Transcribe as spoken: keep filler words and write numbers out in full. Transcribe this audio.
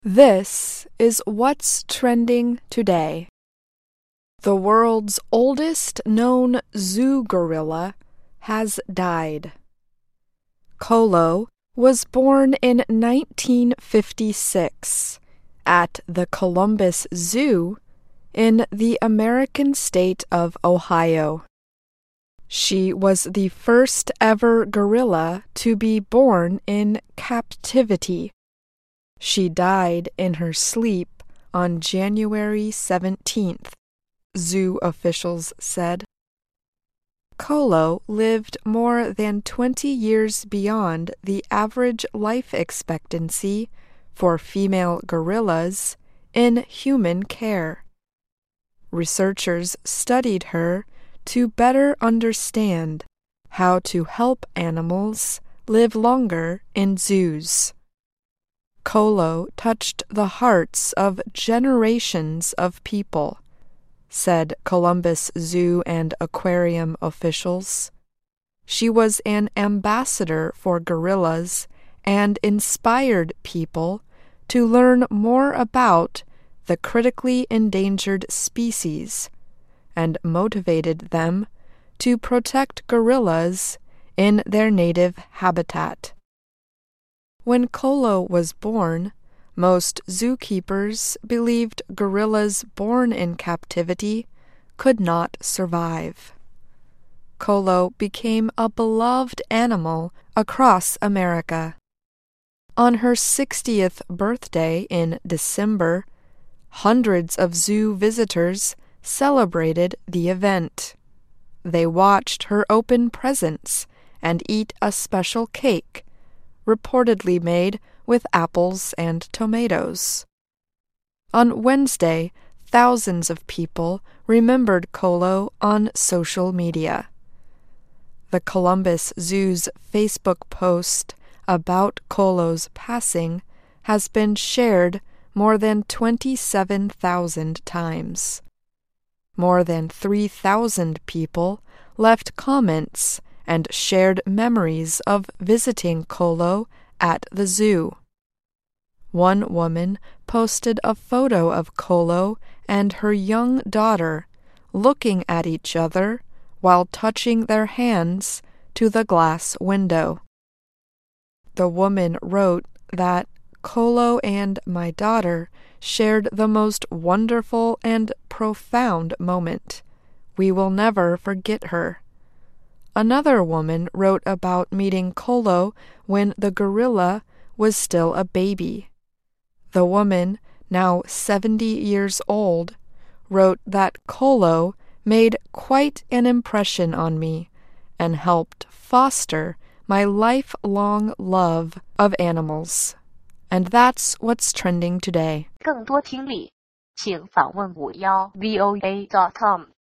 This is what's trending today. The world's oldest known zoo gorilla has died. Kolo was born in nineteen fifty-six at the Columbus Zoo in the American state of Ohio. She was the first ever gorilla to be born in captivity. She died in her sleep on January seventeenth, zoo officials said. Kolo lived more than twenty years beyond the average life expectancy for female gorillas in human care. Researchers studied her to better understand how to help animals live longer in zoos. Kolo touched the hearts of generations of people, said Columbus Zoo and Aquarium officials. She an an ambassador for gorillas and inspired people to learn more about the critically endangered species and motivated them to protect gorillas in their native habitat. When Kolo was born, most zookeepers believed gorillas born in captivity could not survive. Kolo became a beloved animal across America. On her sixtieth birthday in December, hundreds of zoo visitors celebrated the event. They watched her open presents and eat a special cake, reportedly made with apples and tomatoes. On Wednesday, thousands of people remembered Kolo on social media. The Columbus Zoo's Facebook post about Kolo's passing has been shared more than twenty-seven thousand times. More than three thousand people left comments and shared memories of visiting Kolo at the zoo. One woman posted a photo of Kolo and her young daughter looking at each other while touching their hands to the glass window. The woman wrote that Kolo and my daughter shared the most wonderful and profound moment. We will never forget her. Another woman wrote about meeting Kolo when the gorilla was still a baby. The woman, now seventy years old, wrote that Kolo made quite an impression on me and helped foster my lifelong love of animals. And that's what's trending today. 更多听力，请访问五幺 V O A dot com。